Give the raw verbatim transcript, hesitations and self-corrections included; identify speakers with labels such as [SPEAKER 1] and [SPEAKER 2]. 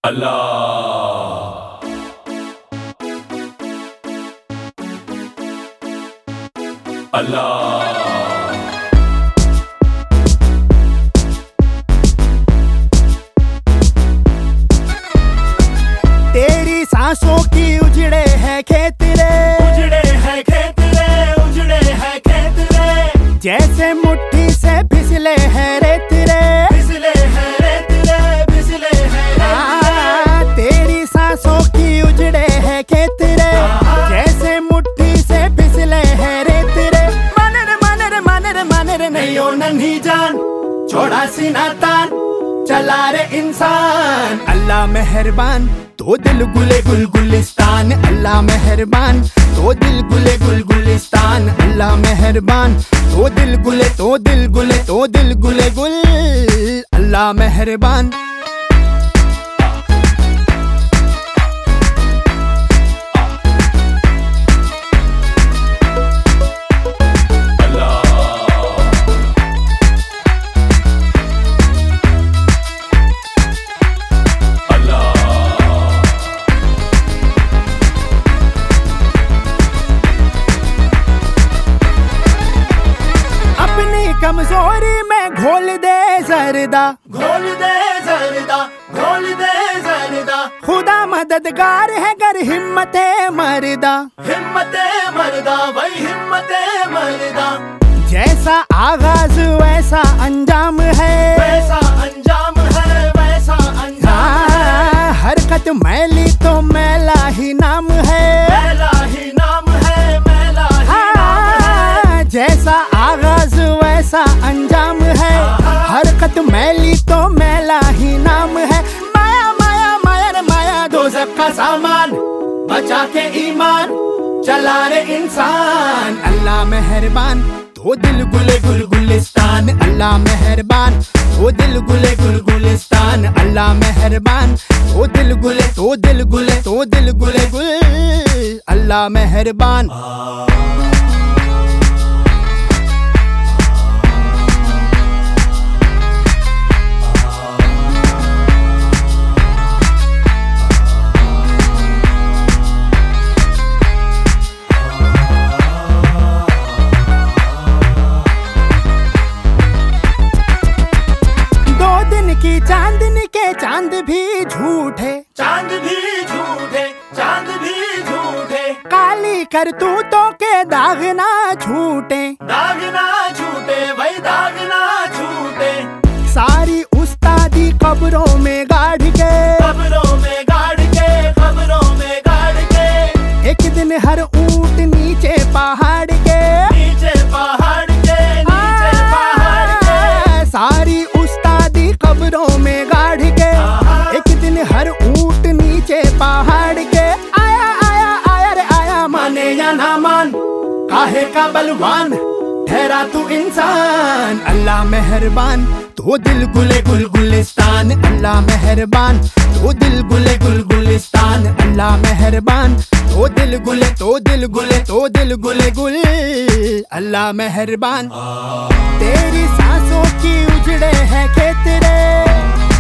[SPEAKER 1] अल्लाह अल्लाह
[SPEAKER 2] तेरी सांसों की उजड़े है खेत रे,
[SPEAKER 1] उजड़े है खेत रे, उजड़े है खेत रे।
[SPEAKER 2] जैसे मुट्ठी से फिसले है रेत रे,
[SPEAKER 1] फिसले है रेत रे, फिसले है रेत रे।
[SPEAKER 2] तेरी सांसों की उजड़े है खेत रे, जैसे मुट्ठी से फिसले है रेत रे। मन रे मन रे मन रे मन रे नहीं
[SPEAKER 1] यो नन्ही जान छोड़ा सीना तान, चला रे इंसान।
[SPEAKER 2] अल्लाह मेहरबान तो दिल गुले गुल गुलिस्तान, अल्लाह मेहरबान तो दिल गुले गुल गुलिस्तान। अल्लाह मेहरबान तो दिल गुले तो दिल गुले तो दिल गुले गुल, अल्लाह मेहरबान। कमजोरी में घोल दे जरदा,
[SPEAKER 1] घोल दे जरदा, घोल दे जरदा।
[SPEAKER 2] खुदा मददगार है गर हिम्मते मरदा,
[SPEAKER 1] हिम्मते मरदा वही हिम्मते मरदा।
[SPEAKER 2] जैसा आगाज वैसा अंजाम है,
[SPEAKER 1] वैसा अंजाम है, वैसा अंजाम है।
[SPEAKER 2] हरकत मैली तो मैला ही नाम है,
[SPEAKER 1] मैला ही नाम है, मैला ही नाम है।
[SPEAKER 2] जैसा आगाज वैसा अंजाम है, हरकत मैली तो मैला ही नाम है। माया माया माया रे माया
[SPEAKER 1] दोज़ख का सामान बचा के ईमान, चला रे इंसान।
[SPEAKER 2] अल्लाह मेहरबान तो दिल गुले गुल गुलिस्तान, अल्लाह मेहरबान तो दिल गुले गुल गुलिस्तान। अल्लाह मेहरबान तो दिल गुले तो दिल गुले तो दिल गुले गुल, अल्लाह मेहरबान। की चांदनी के चांद भी झूठे,
[SPEAKER 1] चांद भी झूठे, चांद भी झूठे।
[SPEAKER 2] काली करतूतों के दाग ना छूटे,
[SPEAKER 1] दाग ना छूटे वही दाग ना छूटे।
[SPEAKER 2] सारी उस्तादी कब्रों में गाड़ के,
[SPEAKER 1] कब्रों में गाड़ के, कब्रों में गाड़ के।
[SPEAKER 2] एक दिन हर ऊंट नीचे पहाड़ के,
[SPEAKER 1] नीचे पहाड़ के, नीचे पहाड़ के।
[SPEAKER 2] सारी कब्रों में गाड़ के, एक दिन हर ऊंट नीचे पहाड़ के। आया आया आया रे आया,
[SPEAKER 1] माने या ना मान काहे का बलवान, ठहरा तू इंसान।
[SPEAKER 2] अल्लाह मेहरबान तो दिल गुले गुल गुलिस्तान, अल्लाह मेहरबान तो दिल गुले गुल गुलिस्तान। अल्लाह मेहरबान तो दिल गुले तो दिल गुले तो दिल गुले गुल, अल्लाह मेहरबान। तेरी सांसों की उजड़े है खेत रे,